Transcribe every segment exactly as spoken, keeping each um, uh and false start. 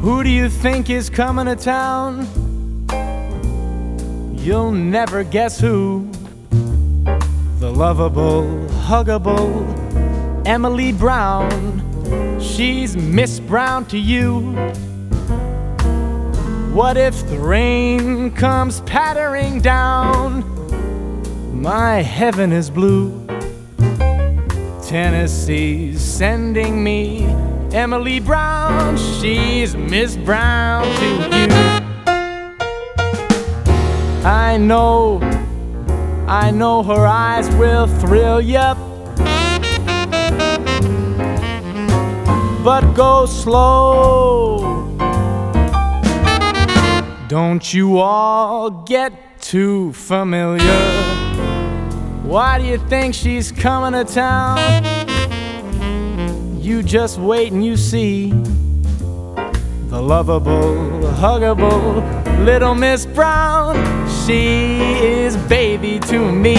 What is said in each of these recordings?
Who do you think is coming to town? You'll never guess who. The lovable, huggable Emily Brown. She's Miss Brown to you. What if the rain comes pattering down? My heaven is blue. Tennessee's sending me Emily Brown. She's Miss Brown to you. I know, I know her eyes will thrill ya, but go slow. Don't you all get too familiar. Why do you think she's coming to town? You just wait and you see. The lovable, huggable little Miss Brown. She is baby to me.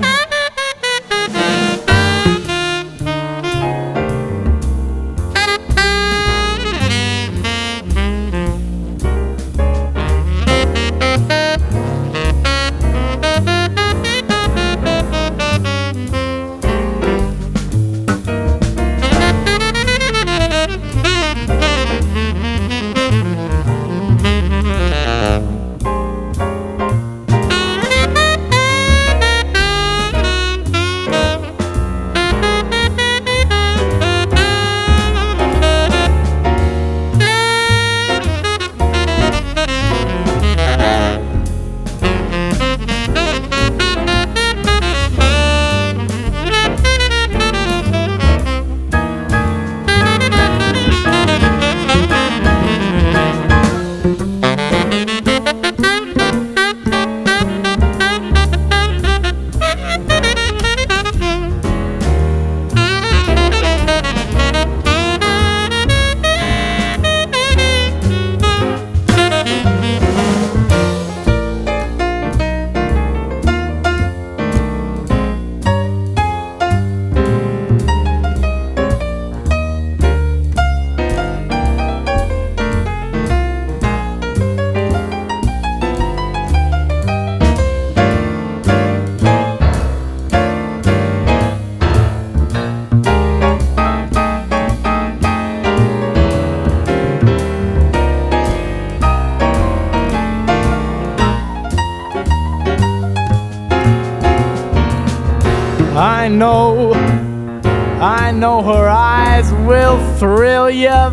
I know, I know her eyes will thrill ya,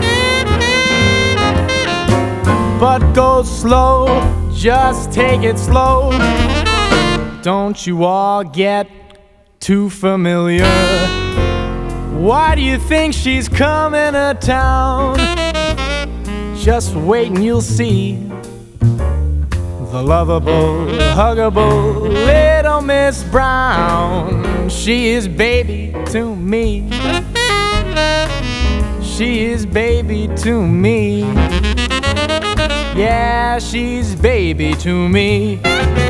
but go slow, just take it slow. Don't you all get too familiar. Why do you think she's coming to town? Just wait and you'll see. The lovable, huggable little Miss Brown. She is baby to me. She is baby to me. Yeah, she's baby to me.